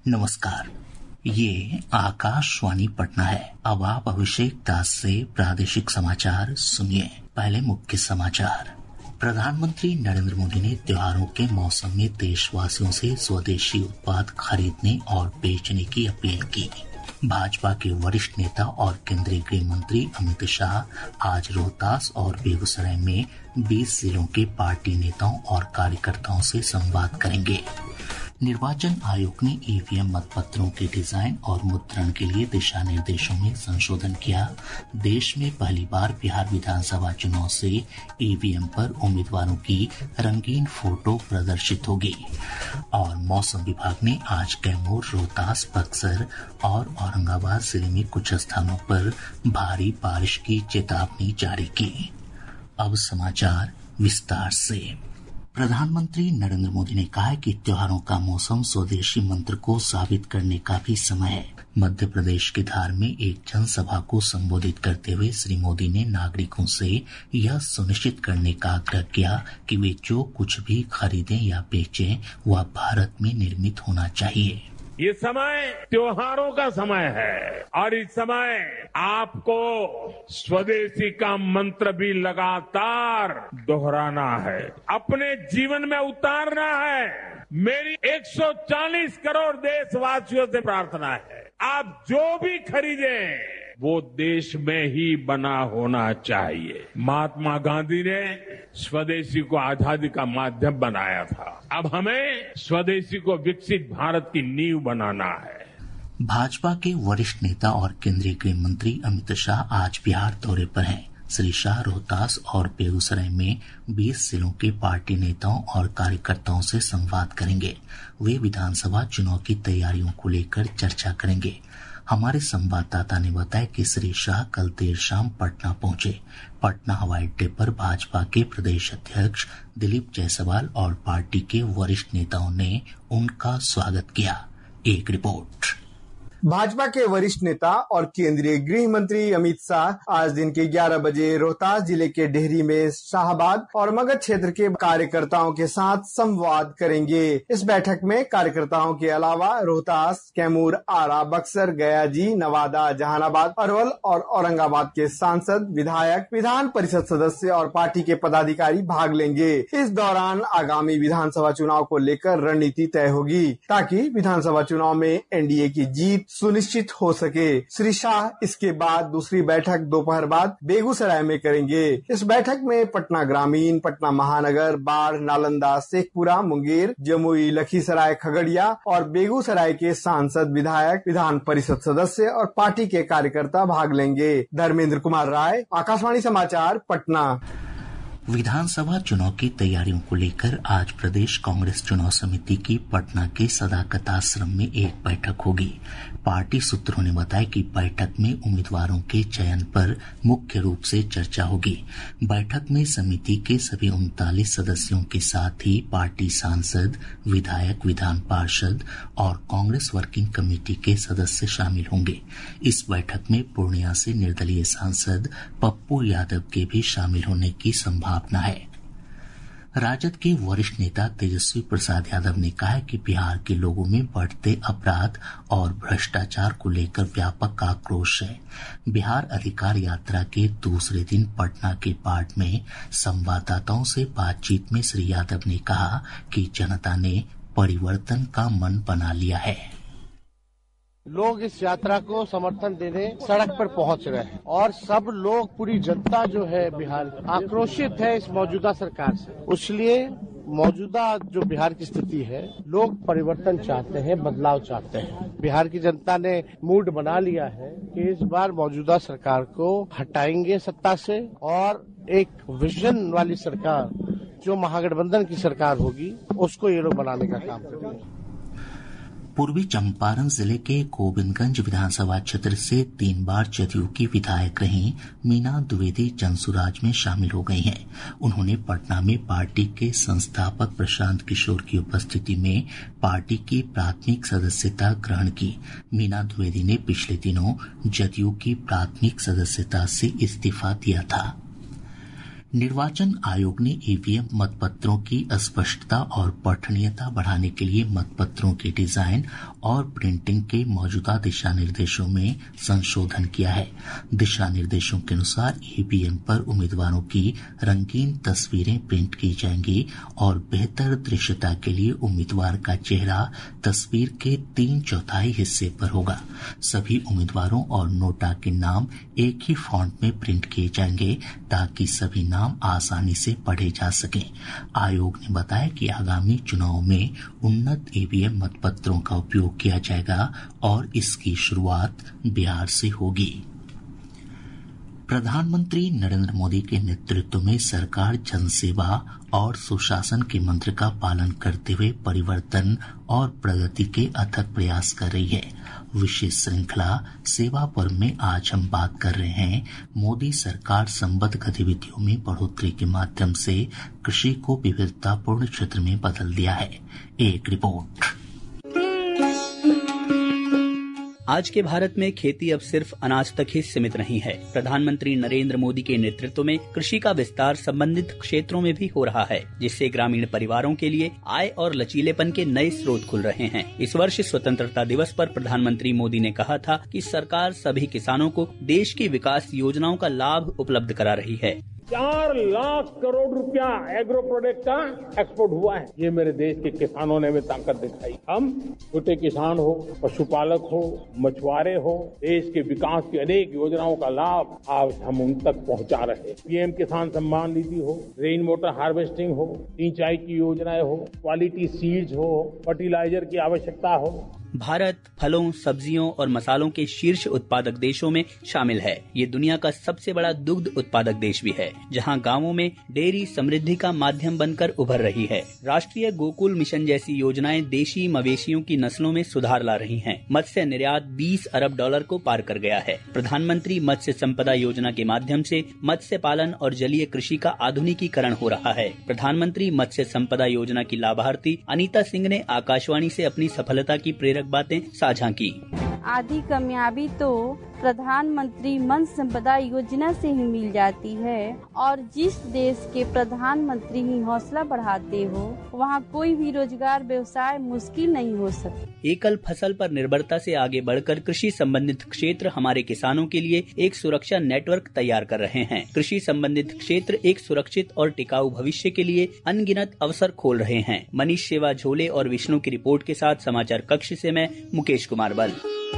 नमस्कार, ये आकाशवाणी पटना है। अब आप अभिषेक दास से प्रादेशिक समाचार सुनिए। पहले मुख्य समाचार। प्रधानमंत्री नरेंद्र मोदी ने त्योहारों के मौसम में देशवासियों से स्वदेशी उत्पाद खरीदने और बेचने की अपील की। भाजपा के वरिष्ठ नेता और केंद्रीय गृह मंत्री अमित शाह आज रोहतास और बेगूसराय में 20 जिलों के पार्टी नेताओं और कार्यकर्ताओं से संवाद करेंगे। निर्वाचन आयोग ने ईवीएम मतपत्रों के डिजाइन और मुद्रण के लिए दिशा निर्देशों में संशोधन किया। देश में पहली बार बिहार विधानसभा चुनाव से ईवीएम पर उम्मीदवारों की रंगीन फोटो प्रदर्शित होगी। और मौसम विभाग ने आज कैमूर, रोहतास, बक्सर और औरंगाबाद जिले में कुछ स्थानों पर भारी बारिश की चेतावनी जारी की। अब समाचार विस्तार से। प्रधानमंत्री नरेंद्र मोदी ने कहा है कि त्योहारों का मौसम स्वदेशी मंत्र को साबित करने का भी समय है। मध्य प्रदेश के धार में एक जनसभा को संबोधित करते हुए श्री मोदी ने नागरिकों से यह सुनिश्चित करने का आग्रह किया कि वे जो कुछ भी खरीदें या बेचें वह भारत में निर्मित होना चाहिए। ये समय त्योहारों का समय है और इस समय आपको स्वदेशी का मंत्र भी लगातार दोहराना है, अपने जीवन में उतारना है। मेरी 140 करोड़ देशवासियों से प्रार्थना है, आप जो भी खरीदें वो देश में ही बना होना चाहिए। महात्मा गांधी ने स्वदेशी को आजादी का माध्यम बनाया था। अब हमें स्वदेशी को विकसित भारत की नींव बनाना है। भाजपा के वरिष्ठ नेता और केंद्रीय गृह मंत्री अमित शाह आज बिहार दौरे पर हैं। श्री शाह रोहतास और बेगूसराय में 20 जिलों के पार्टी नेताओं और कार्यकर्ताओं से संवाद करेंगे। वे विधानसभा चुनाव की तैयारियों को लेकर चर्चा करेंगे। हमारे संवाददाता ने बताया कि श्री शाह कल देर शाम पटना पहुंचे। पटना हवाई अड्डे पर भाजपा के प्रदेश अध्यक्ष दिलीप जायसवाल और पार्टी के वरिष्ठ नेताओं ने उनका स्वागत किया। एक रिपोर्ट। भाजपा के वरिष्ठ नेता और केंद्रीय गृह मंत्री अमित शाह आज दिन के 11 बजे रोहतास जिले के डेहरी में शाहबाद और मगध क्षेत्र के कार्यकर्ताओं के साथ संवाद करेंगे। इस बैठक में कार्यकर्ताओं के अलावा रोहतास, कैमूर, आरा, बक्सर, गयाजी, नवादा, जहानाबाद, अरवल और औरंगाबाद के सांसद, विधायक, विधान परिषद सदस्य और पार्टी के पदाधिकारी भाग लेंगे। इस दौरान आगामी विधानसभा चुनाव को लेकर रणनीति तय होगी ताकि विधानसभा चुनाव में एनडीए की जीत सुनिश्चित हो सके। श्री शाह इसके बाद दूसरी बैठक दोपहर बाद बेगूसराय में करेंगे। इस बैठक में पटना ग्रामीण, पटना महानगर, बाढ़, नालंदा, शेखपुरा, मुंगेर, जमुई, लखीसराय, खगड़िया और बेगूसराय के सांसद, विधायक, विधान परिषद सदस्य और पार्टी के कार्यकर्ता भाग लेंगे। धर्मेंद्र कुमार राय, आकाशवाणी समाचार, पटना। विधानसभा चुनाव की तैयारियों को लेकर आज प्रदेश कांग्रेस चुनाव समिति की पटना के सदाकत आश्रम में एक बैठक होगी। पार्टी सूत्रों ने बताया कि बैठक में उम्मीदवारों के चयन पर मुख्य रूप से चर्चा होगी। बैठक में समिति के सभी 39 सदस्यों के साथ ही पार्टी सांसद, विधायक, विधान पार्षद और कांग्रेस वर्किंग कमेटी के सदस्य शामिल होंगे। इस बैठक में पूर्णिया से निर्दलीय सांसद पप्पू यादव के भी शामिल होने की संभावना है। राजद के वरिष्ठ नेता तेजस्वी प्रसाद यादव ने कहा है कि बिहार के लोगों में बढ़ते अपराध और भ्रष्टाचार को लेकर व्यापक आक्रोश है। बिहार अधिकार यात्रा के दूसरे दिन पटना के पार्ट में संवाददाताओं से बातचीत में श्री यादव ने कहा कि जनता ने परिवर्तन का मन बना लिया है। लोग इस यात्रा को समर्थन देने सड़क पर पहुंच रहे हैं और सब लोग, पूरी जनता जो है बिहार आक्रोशित है इस मौजूदा सरकार से। इसलिए मौजूदा जो बिहार की स्थिति है, लोग परिवर्तन चाहते हैं, बदलाव चाहते हैं। बिहार की जनता ने मूड बना लिया है कि इस बार मौजूदा सरकार को हटाएंगे सत्ता से और एक विजन वाली सरकार, जो महागठबंधन की सरकार होगी, उसको ये लोग बनाने का काम करेंगे। पूर्वी चंपारण जिले के गोविंदगंज विधानसभा क्षेत्र से 3 बार जदयू की विधायक रही मीना द्विवेदी जनसुराज में शामिल हो गई हैं। उन्होंने पटना में पार्टी के संस्थापक प्रशांत किशोर की उपस्थिति में पार्टी की प्राथमिक सदस्यता ग्रहण की। मीना द्विवेदी ने पिछले दिनों जदयू की प्राथमिक सदस्यता से इस्तीफा दिया था। निर्वाचन आयोग ने ईवीएम मतपत्रों की स्पष्टता और पठनीयता बढ़ाने के लिए मतपत्रों के डिजाइन और प्रिंटिंग के मौजूदा दिशा निर्देशों में संशोधन किया है। दिशा निर्देशों के अनुसार ईवीएम पर उम्मीदवारों की रंगीन तस्वीरें प्रिंट की जाएंगी और बेहतर दृश्यता के लिए उम्मीदवार का चेहरा तस्वीर के 3/4 हिस्से पर होगा। सभी उम्मीदवारों और नोटा के नाम एक ही फॉन्ट में प्रिंट किए जाएंगे ताकि सभी नाम आसानी से पढ़े जा सकें। आयोग ने बताया कि आगामी चुनाव में उन्नत ईवीएम मतपत्रों का उपयोग किया जाएगा और इसकी शुरुआत बिहार से होगी। प्रधानमंत्री नरेंद्र मोदी के नेतृत्व में सरकार जनसेवा और सुशासन के मंत्र का पालन करते हुए परिवर्तन और प्रगति के अथक प्रयास कर रही है। विशेष श्रृंखला सेवा पर्व में आज हम बात कर रहे हैं मोदी सरकार संबद्ध गतिविधियों में बढ़ोतरी के माध्यम से कृषि को विविधतापूर्ण क्षेत्र में बदल दिया है। एक रिपोर्ट। आज के भारत में खेती अब सिर्फ अनाज तक ही सीमित नहीं है। प्रधानमंत्री नरेंद्र मोदी के नेतृत्व में कृषि का विस्तार संबंधित क्षेत्रों में भी हो रहा है, जिससे ग्रामीण परिवारों के लिए आय और लचीलेपन के नए स्रोत खुल रहे हैं। इस वर्ष स्वतंत्रता दिवस पर प्रधानमंत्री मोदी ने कहा था कि सरकार सभी किसानों को देश की विकास योजनाओं का लाभ उपलब्ध करा रही है। 4 लाख करोड़ रुपया एग्रो प्रोडक्ट का एक्सपोर्ट हुआ है। ये मेरे देश के किसानों ने भी ताकत दिखाई। हम छोटे किसान हो, पशुपालक हो, मछुआरे हो, देश के विकास की अनेक योजनाओं का लाभ आज हम उन तक पहुंचा रहे हैं। पीएम किसान सम्मान निधि हो, रेन वाटर हार्वेस्टिंग हो, सिंचाई की योजनाएं हो, क्वालिटी सीड्स हो, फर्टिलाइजर की आवश्यकता हो। भारत फलों, सब्जियों और मसालों के शीर्ष उत्पादक देशों में शामिल है। ये दुनिया का सबसे बड़ा दुग्ध उत्पादक देश भी है, जहां गांवों में डेयरी समृद्धि का माध्यम बनकर उभर रही है। राष्ट्रीय गोकुल मिशन जैसी योजनाएं देशी मवेशियों की नस्लों में सुधार ला रही हैं। मत्स्य निर्यात $20 अरब को पार कर गया है। प्रधानमंत्री मत्स्य संपदा योजना के माध्यम से मत्स्य पालन और जलीय कृषि का आधुनिकीकरण हो रहा है। प्रधानमंत्री मत्स्य संपदा योजना की लाभार्थी अनीता सिंह ने आकाशवाणी से अपनी सफलता की प्रेरक बातें साझा की। आधी कामयाबी तो प्रधानमंत्री मत्स्य संपदा योजना से ही मिल जाती है, और जिस देश के प्रधानमंत्री ही हौसला बढ़ाते हो, वहाँ कोई भी रोजगार व्यवसाय मुश्किल नहीं हो सकता। एकल फसल पर निर्भरता से आगे बढ़कर कृषि संबंधित क्षेत्र हमारे किसानों के लिए एक सुरक्षा नेटवर्क तैयार कर रहे हैं। कृषि संबंधित क्षेत्र एक सुरक्षित और टिकाऊ भविष्य के लिए अनगिनत अवसर खोल रहे हैं। मनीष सेवा झोले और विष्णु की रिपोर्ट के साथ समाचार कक्ष से मैं मुकेश कुमार बल।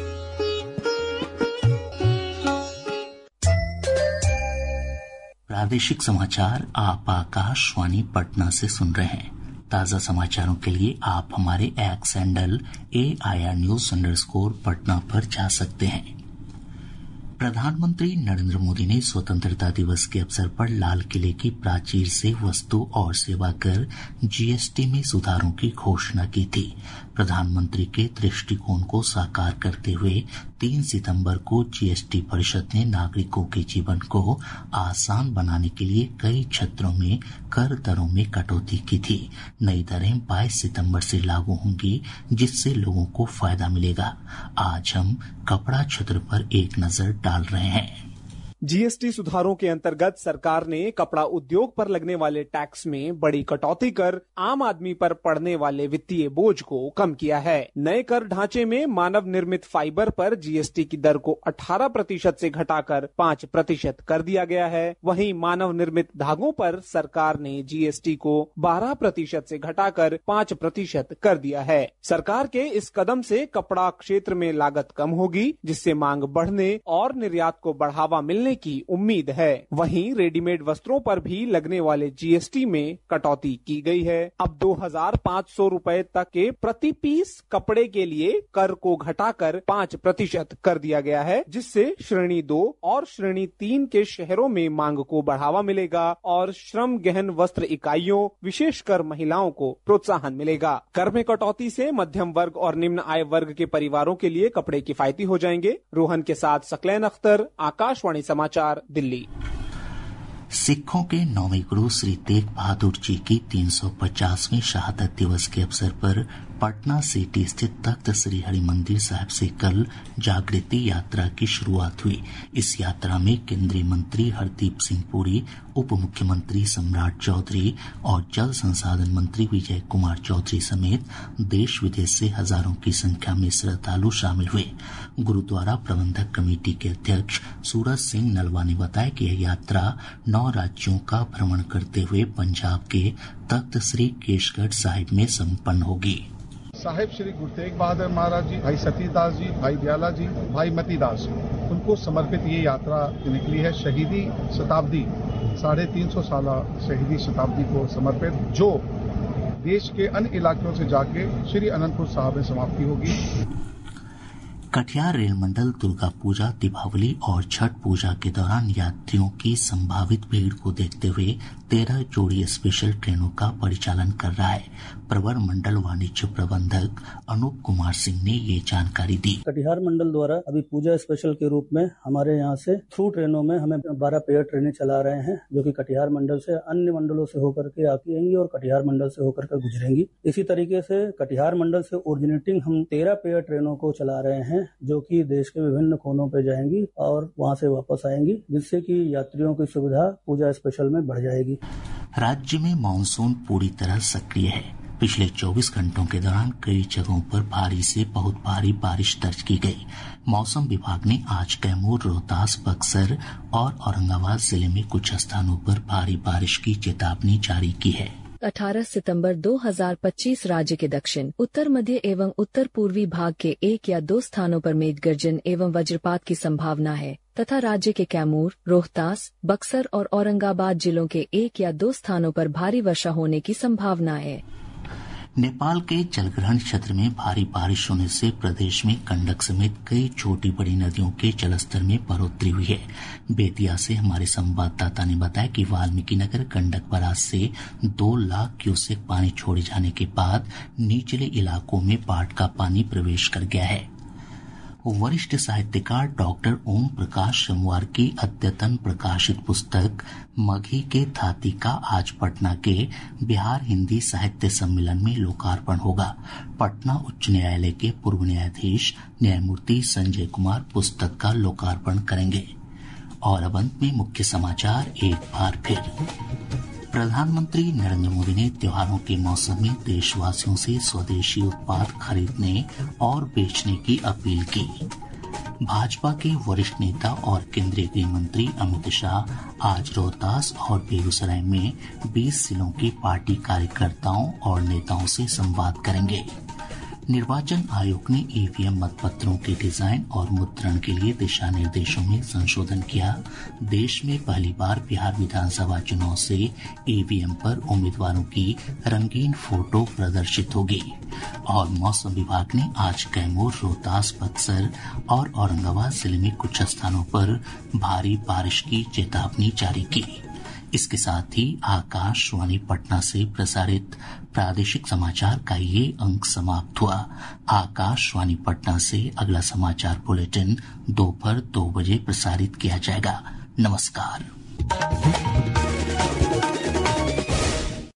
प्रादेशिक समाचार आप आकाशवाणी पटना से सुन रहे हैं। ताज़ा समाचारों के लिए आप हमारे X handle AIR News _Patna पर जा सकते हैं। प्रधानमंत्री नरेंद्र मोदी ने स्वतंत्रता दिवस के अवसर पर लाल किले की प्राचीर से वस्तु और सेवा कर GST में सुधारों की घोषणा की थी। प्रधानमंत्री के दृष्टिकोण को साकार करते हुए 3 सितंबर को GST परिषद ने नागरिकों के जीवन को आसान बनाने के लिए कई क्षेत्रों में कर दरों में कटौती की थी। नई दरें 22 सितंबर से लागू होंगी, जिससे लोगों को फायदा मिलेगा। आज हम कपड़ा क्षेत्र पर एक नजर डाल रहे हैं। GST सुधारों के अंतर्गत सरकार ने कपड़ा उद्योग पर लगने वाले टैक्स में बड़ी कटौती कर आम आदमी पर पड़ने वाले वित्तीय बोझ को कम किया है। नए कर ढांचे में मानव निर्मित फाइबर पर GST की दर को 18% से घटाकर 5% कर दिया गया है। वहीं मानव निर्मित धागों पर सरकार ने GST को 12% से घटाकर 5% कर दिया है। सरकार के इस कदम से कपड़ा क्षेत्र में लागत कम होगी, जिससे मांग बढ़ने और निर्यात को बढ़ावा मिलने की उम्मीद है। वहीं रेडीमेड वस्त्रों पर भी लगने वाले GST में कटौती की गई है। अब 2,500 रुपए तक के प्रति पीस कपड़े के लिए कर को घटाकर 5% कर दिया गया है, जिससे श्रेणी 2 और श्रेणी 3 के शहरों में मांग को बढ़ावा मिलेगा और श्रम गहन वस्त्र इकाइयों, विशेषकर महिलाओं को प्रोत्साहन मिलेगा। कर में कटौती से मध्यम वर्ग और निम्न आय वर्ग के परिवारों के लिए कपड़े किफायती हो जाएंगे। रोहन के साथ सकलैन अख्तर, आकाशवाणी समाचार, दिल्ली। सिखों के 9वें गुरु श्री तेग बहादुर जी की 350वें शहादत दिवस के अवसर पर पटना सिटी स्थित तख्त श्री हरि मंदिर साहिब से कल जागृति यात्रा की शुरुआत हुई। इस यात्रा में केंद्रीय मंत्री हरदीप सिंह पुरी, उप मुख्यमंत्री सम्राट चौधरी और जल संसाधन मंत्री विजय कुमार चौधरी समेत देश विदेश से हजारों की संख्या में श्रद्धालु शामिल हुए। गुरुद्वारा प्रबंधक कमेटी के अध्यक्ष सूरज सिंह नलवा ने बताया कि यह यात्रा 9 राज्यों का भ्रमण करते हुए पंजाब के तख्त श्री केशगढ़ साहिब में संपन्न होगी। साहिब श्री गुरु तेग बहादुर महाराज जी, भाई सतीदास जी, भाई दयाला जी, भाई मतीदास जी, उनको समर्पित ये यात्रा निकली है। शहीदी शताब्दी 350 साल शहीदी शताब्दी को समर्पित, जो देश के अन्य इलाकों से जाके श्री अनंतपुर साहिब में समाप्ति होगी। कटिहार रेल मंडल दुर्गा पूजा, दीपावली और छठ पूजा के दौरान यात्रियों की संभावित भीड़ को देखते हुए 13 जोड़ी स्पेशल ट्रेनों का परिचालन कर रहा है। प्रवर मंडल वाणिज्य प्रबंधक अनूप कुमार सिंह ने ये जानकारी दी। कटिहार मंडल द्वारा अभी पूजा स्पेशल के रूप में हमारे यहाँ से थ्रू ट्रेनों में हमें 12 पेयर ट्रेनें चला रहे हैं, जो कि कटिहार मंडल से अन्य मंडलों से होकर के आती आएंगी और कटिहार मंडल से होकर के गुजरेंगी। इसी तरीके से कटिहार मंडल से ओरिजिनेटिंग हम 13 पेयर ट्रेनों को चला रहे हैं, जो कि देश के विभिन्न कोनों पे जाएंगी और वहां से वापस आएंगी, जिससे कि यात्रियों की सुविधा पूजा स्पेशल में बढ़ जाएगी। राज्य में मानसून पूरी तरह सक्रिय है। पिछले 24 घंटों के दौरान कई जगहों पर भारी से बहुत भारी बारिश दर्ज की गई। मौसम विभाग ने आज कैमूर, रोहतास, बक्सर और औरंगाबाद जिले में कुछ स्थानों पर भारी बारिश की चेतावनी जारी की है। 18 सितंबर 2025 राज्य के दक्षिण, उत्तर मध्य एवं उत्तर पूर्वी भाग के 1 या 2 स्थानों पर मेघ गर्जन एवं वज्रपात की संभावना है तथा राज्य के कैमूर, रोहतास, बक्सर और औरंगाबाद जिलों के 1 या 2 स्थानों पर भारी वर्षा होने की संभावना है। नेपाल के जलग्रहण क्षेत्र में भारी बारिश होने से प्रदेश में गंडक समेत कई छोटी बड़ी नदियों के जलस्तर में बढ़ोतरी हुई है। बेतिया से हमारे संवाददाता ने बताया कि वाल्मीकिनगर गंडक बराज से 2 लाख क्यूसेक पानी छोड़े जाने के बाद निचले इलाकों में बाढ़ का पानी प्रवेश कर गया है। वरिष्ठ साहित्यकार डॉक्टर ओम प्रकाश समवार की अद्यतन प्रकाशित पुस्तक मघी के थाती का आज पटना के बिहार हिंदी साहित्य सम्मेलन में लोकार्पण होगा। पटना उच्च न्यायालय के पूर्व न्यायाधीश न्यायमूर्ति संजय कुमार पुस्तक का लोकार्पण करेंगे। और अब अंत में मुख्य समाचार एक बार फिर। प्रधानमंत्री नरेंद्र मोदी ने त्योहारों के मौसम में देशवासियों से स्वदेशी उत्पाद खरीदने और बेचने की अपील की। भाजपा के वरिष्ठ नेता और केंद्रीय गृह मंत्री अमित शाह आज रोहतास और बेगूसराय में 20 जिलों के पार्टी कार्यकर्ताओं और नेताओं से संवाद करेंगे। निर्वाचन आयोग ने ईवीएम मतपत्रों के डिजाइन और मुद्रण के लिए दिशा निर्देशों में संशोधन किया। देश में पहली बार बिहार विधानसभा चुनाव से ईवीएम पर उम्मीदवारों की रंगीन फोटो प्रदर्शित होगी। और मौसम विभाग ने आज कैमूर, रोहतास, बक्सर और औरंगाबाद जिले में कुछ स्थानों पर भारी बारिश की चेतावनी जारी की। इसके साथ ही आकाशवाणी पटना से प्रसारित प्रादेशिक समाचार का ये अंक समाप्त हुआ। आकाशवाणी पटना से अगला समाचार बुलेटिन दोपहर 2 बजे प्रसारित किया जाएगा। नमस्कार।